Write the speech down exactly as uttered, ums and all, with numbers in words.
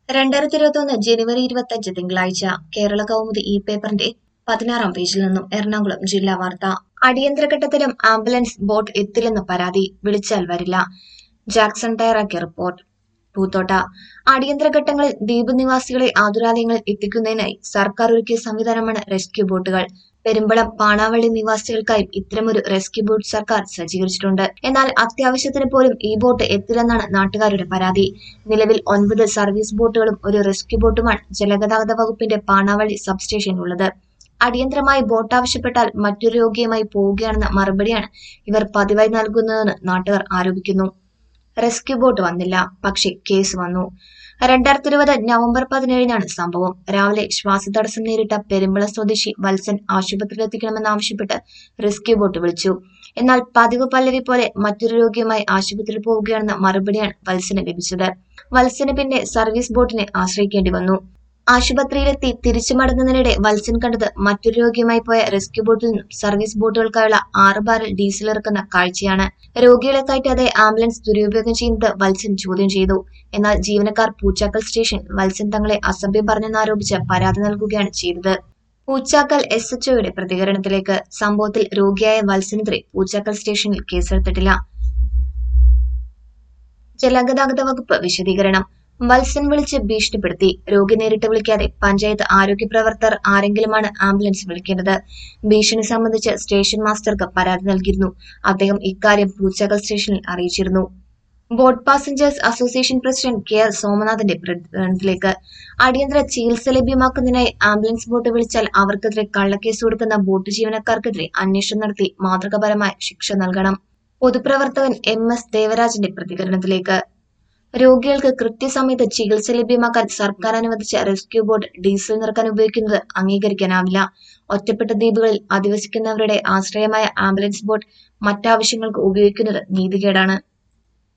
രണ്ടായിരത്തി ഇരുപത്തി ഒന്ന് ജനുവരി ഇരുപത്തിയഞ്ച് തിങ്കളാഴ്ച കേരള കൗമുദി ഈ പേപ്പറിന്റെ പതിനാറാം പേജിൽ നിന്നും എറണാകുളം ജില്ലാ വാർത്ത. അടിയന്തര ഘട്ടത്തിലും ആംബുലൻസ് ബോട്ട് എത്തില്ലെന്ന് പരാതി, വിളിച്ചാൽ വരില്ല. ജാക്സൺ തയ്യാറാക്കിയ റിപ്പോർട്ട്. പൂത്തോട്ട. അടിയന്തര ഘട്ടങ്ങളിൽ ദ്വീപ് നിവാസികളെ ആതുരാലയങ്ങളിൽ എത്തിക്കുന്നതിനായി സർക്കാർ ഒരുക്കിയ സംവിധാനമാണ് റെസ്ക്യൂ ബോട്ടുകൾ. പെരുമ്പളം, പാണാവള്ളി നിവാസികൾക്കായും ഇത്തരമൊരു റെസ്ക്യൂ ബോട്ട് സർക്കാർ സജ്ജീകരിച്ചിട്ടുണ്ട്. എന്നാൽ അത്യാവശ്യത്തിന് പോലും ഈ ബോട്ട് എത്തില്ലെന്നാണ് നാട്ടുകാരുടെ പരാതി. നിലവിൽ ഒൻപത് സർവീസ് ബോട്ടുകളും ഒരു റെസ്ക്യൂ ബോട്ടുമാണ് ജലഗതാഗത വകുപ്പിന്റെ പാണാവള്ളി സബ്സ്റ്റേഷനിലുള്ളത്. അടിയന്തരമായി ബോട്ട് ആവശ്യപ്പെട്ടാൽ മറ്റൊരു രോഗിയുമായി പോവുകയാണെന്ന മറുപടിയാണ് ഇവർ പതിവായി നൽകുന്നതെന്ന് നാട്ടുകാർ ആരോപിക്കുന്നു. റെസ്ക്യൂ ബോട്ട് വന്നില്ല, പക്ഷേ കേസ് വന്നു. രണ്ടായിരത്തി ഇരുപത് നവംബർ പതിനേഴിനാണ് സംഭവം. രാവിലെ ശ്വാസതടസ്സം നേരിട്ട പെരുമ്പളം സ്വദേശി വത്സൻ ആശുപത്രിയിലെത്തിക്കണമെന്നാവശ്യപ്പെട്ട് റെസ്ക്യൂ ബോട്ട് വിളിച്ചു. എന്നാൽ പതിവ് പല്ലവി പോലെ മറ്റൊരു രോഗിയുമായി ആശുപത്രിയിൽ പോവുകയാണെന്ന മറുപടിയാണ് വത്സന് ലഭിച്ചത്. വത്സന് പിന്നെ സർവീസ് ബോട്ടിനെ ആശ്രയിക്കേണ്ടി വന്നു. ആശുപത്രിയിലെത്തി തിരിച്ചു മടങ്ങുന്നതിനിടെ വത്സൻ കണ്ടത് മറ്റൊരു രോഗിയുമായി പോയ റെസ്ക്യൂ ബോട്ടിൽ നിന്നും സർവീസ് ബോട്ടുകൾക്കായുള്ള ആറ് ബാരൽ ഡീസൽ ഇറക്കുന്ന കാഴ്ചയാണ്. രോഗികളെ കയറ്റാതെ ആംബുലൻസ് ദുരുപയോഗം ചെയ്യുന്നത് വത്സൻ ചോദ്യം ചെയ്തു. എന്നാൽ ജീവനക്കാർ പൂച്ചാക്കൽ സ്റ്റേഷൻ വത്സൻ തങ്ങളെ അസഭ്യം പറഞ്ഞെന്നാരോപിച്ച് പരാതി നൽകുകയാണ് ചെയ്തത്. പൂച്ചാക്കൽ എസ് എച്ച് ഒയുടെ പ്രതികരണത്തിലേക്ക്. സംഭവത്തിൽ രോഗിയായ വത്സനെതിരെ പൂച്ചാക്കൽ സ്റ്റേഷനിൽ കേസെടുത്തിട്ടില്ല. ജലഗതാഗത വകുപ്പ് വിശദീകരണം. വത്സൻ വിളിച്ച് ഭീഷണിപ്പെടുത്തി. രോഗി നേരിട്ട് വിളിക്കാതെ പഞ്ചായത്ത് ആരോഗ്യ പ്രവർത്തകർ ആരെങ്കിലുമാണ് ആംബുലൻസ് വിളിക്കേണ്ടത്. ഭീഷണി സംബന്ധിച്ച് സ്റ്റേഷൻ മാസ്റ്റർക്ക് പരാതി നൽകിയിരുന്നു. അദ്ദേഹം ഇക്കാര്യം പൂച്ചാക്കൽ സ്റ്റേഷനിൽ അറിയിച്ചിരുന്നു. Boat passengers association president K R സോമനാഥിന്റെ പ്രതികരണത്തിലേക്ക്. അടിയന്തര ചികിത്സ ലഭ്യമാക്കുന്നതിനായി ആംബുലൻസ് ബോട്ട് വിളിച്ചാൽ അവർക്കെതിരെ കള്ളക്കേസ് കൊടുക്കുന്ന ബോട്ട് ജീവനക്കാർക്കെതിരെ അന്വേഷണം നടത്തി മാതൃകാപരമായ ശിക്ഷ നൽകണം. പൊതുപ്രവർത്തകൻ എം എസ് ദേവരാജന്റെ പ്രതികരണത്തിലേക്ക്. രോഗികൾക്ക് കൃത്യസമയത്ത് ചികിത്സ ലഭ്യമാക്കാൻ സർക്കാർ അനുവദിച്ച റെസ്ക്യൂ ബോട്ട് ഡീസൽ നിറക്കാൻ ഉപയോഗിക്കുന്നത് അംഗീകരിക്കാനാവില്ല. ഒറ്റപ്പെട്ട ദ്വീപുകളിൽ അധിവസിക്കുന്നവരുടെ ആശ്രയമായ ആംബുലൻസ് ബോട്ട് മറ്റാവശ്യങ്ങൾക്ക് ഉപയോഗിക്കുന്നത് നീതികേടാണ്.